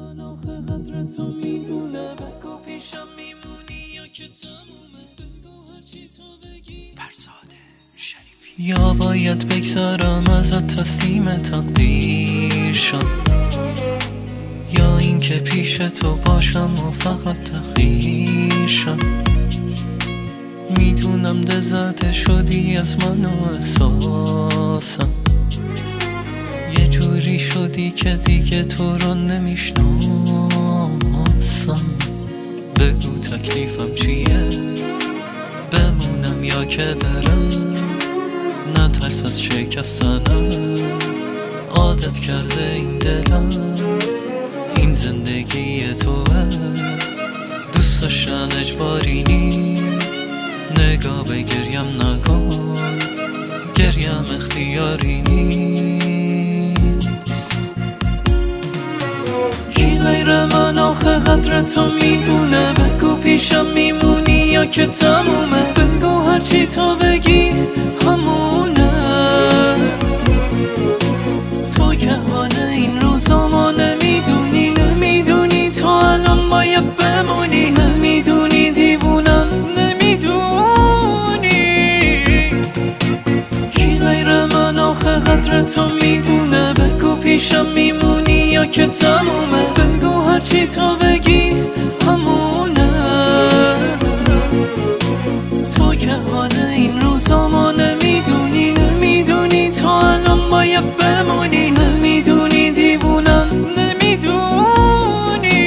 من آخه قدر تو میدونه، بگو پیشم میمونی یا که تمومه، بگو هرچی تو بگی. فرزاد شریفی. یا باید بگذارم ازت تسلیم تقدیر شم، یا این که پیش تو باشم و فقط تغییر شم. میدونم دزده شدی از من و احساسم، یه جوری شدی که دیگه تو رو نمیشناسم. بگو تکلیفم چیه، بمونم یا که برم، نترس از شکستنم، عادت کرده این دلم، این زندگی توه، دوست داشتن اجباری نی، نگاه به گریم نکن، گریم اختیاری نیست. کی غیر من آخه قدر تو میدونه، بگو پیشم میمونی یا که تمومه، بگو هرچی تو بگی همونه. تو که حال این روزا ما نمیدونی، نمیدونی تو الان باید بمونی، نمیدونی دیوونم نمیدونی. کی غیر من آخه قدر تو میدونه، بگو پیشم میمونی یا که تمومه، بگو هرچی تو بگی همونه. تو که حال این روزا ما نمیدونی، نمیدونی تو الان باید بمونی، نمیدونی دیوونم نمیدونی.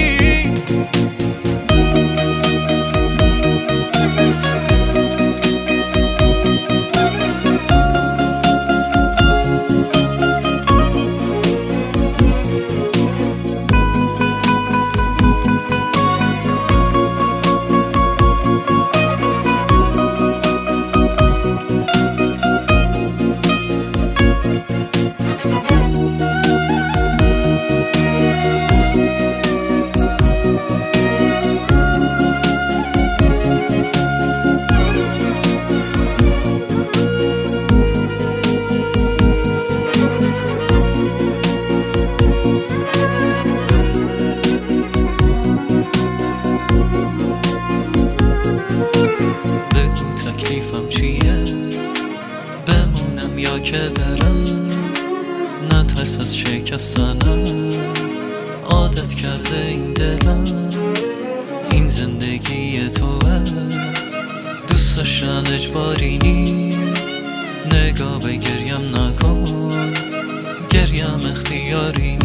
یا که برم، نترس از شکستنم، عادت کرده این دلم، این زندگی توه، دوست داشتن اجباری نی، نگاه به گریم نکن، گریم اختیاری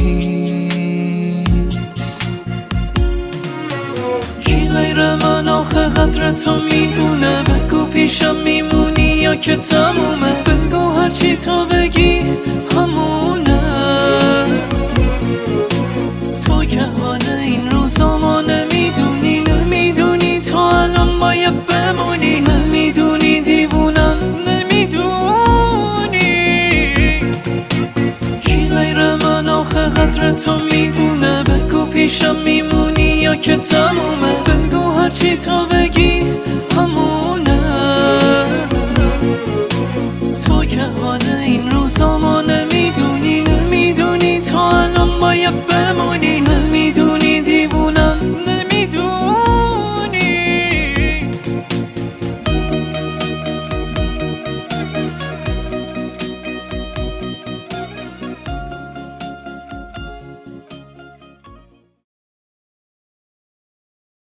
نیست. کی غیر من آخه قدر تو میدونه، بگو پیشم میمونی یا که تمومه، بگو هرچی تو بگی همونه. تو که حال این روزا ما نمیدونی، نمیدونی تو الان باید بمونی، نمیدونی دیوونم نمیدونی. کی غیر من آخه قدر تو میدونه، بگو پیشم میمونی یا که تمومه، بگو هرچی تو بگی همونه. تو که حال این روزا ما نمیدونی، نمیدونی تو الان باید بمونی،